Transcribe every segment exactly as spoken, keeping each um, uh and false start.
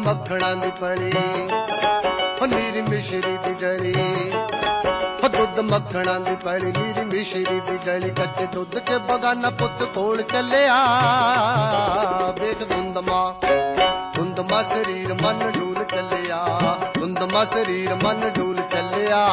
ਮੱਖਣਾਂ ਦੀ ਪਲੀ ਨੀਰੀ ਮਿਸ਼ਰੀ ਦੀ ਗਲੀ ਦੁੱਧ ਮੱਖਣਾਂ ਦੀ ਪਲੀ ਨੀਰੀ ਮਿਸ਼ਰੀ ਦੀ ਗਲੀ ਕੱਚੇ ਦੁੱਧ ਚ ਬਗਾਨਾ ਪੁੱਤ ਕੋਲ ਚੱਲਿਆ ਵੇਖ ਗੁੰਦਮਾ ਗੁੰਦਮਾ ਸਰੀਰ ਮਨ ਡੂਲ ਚੱਲਿਆ ਗੁੰਦਮਾ ਸਰੀਰ ਮਨ ਡੂਲ ਚੱਲਿਆ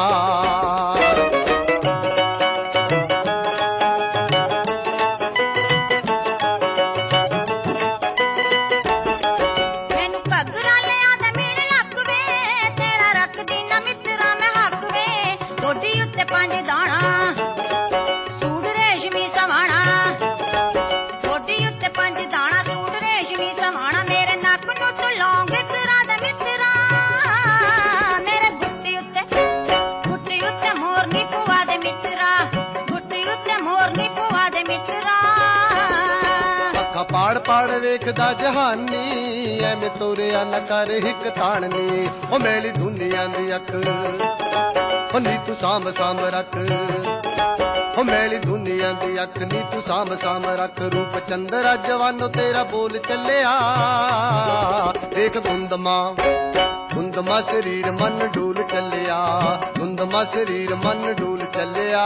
पंज दाना सूट रेशमी सवाना गोडी उत्ते पंज दाना सूट रेशमी सवाना मेरे नक नू तू लौंग मित्रा दे मित्रा मेरे गुट्टी उत्ते गुट्टी उत्ते मोरनी पुआ दे मित्रा गुट्टी उत्ते मोरनी पुआ दे मित्रा अखा पाड़ पाड़ वेखदा जहानी एवें तोरिया न कर हिक ताणनी ओ मेली दुनिया दी अख नी तू साम साम रख हो मैली दुनिया दी अख नी तू साम साम रख रूप चंद्रा जवानो तेरा बोल चलिया देख गुंदमा गुंदमा शरीर मन डूल चलिया गुंदमा शरीर मन डूल चलिया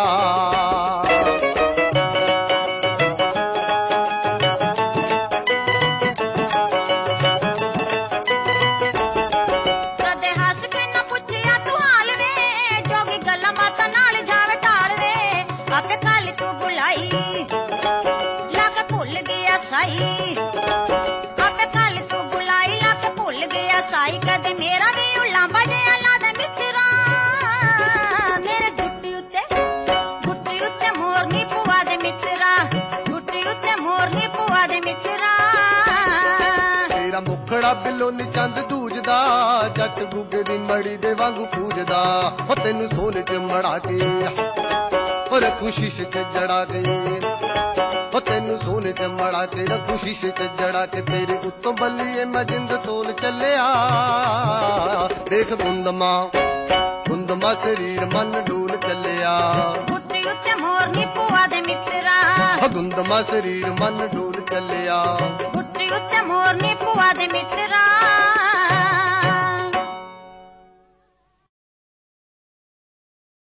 साई कदे मेरा भी उलांबा जिहा लादा मित्रा मेरे गुट्टी उत्ते गुट्टी उत्ते मोरनी पुआ दे मित्रा गुट्टी उत्ते मोरनी पुआ दे मित्रा तेरा मुखड़ा बिलो नी चंद दूजदा जट गुगे दी मड़ी दे वांगू पूजदा हो तैनू सोने च मड़ा के और खुशीश च जड़ा के हो तैनू सोने च मड़ा के खुशीश च जड़ा के तेरे उत्तों बल्लीए मैं जिंद तोल चलिया देख गुंदमा गुंदमा शरीर मन डूल चलिया गुट्टी उत्ते मोरनी पुआ दे मित्रा गुंदमा शरीर मन डूल चलिया गुट्टी उत्ते मोरनी पुआ दे मित्रा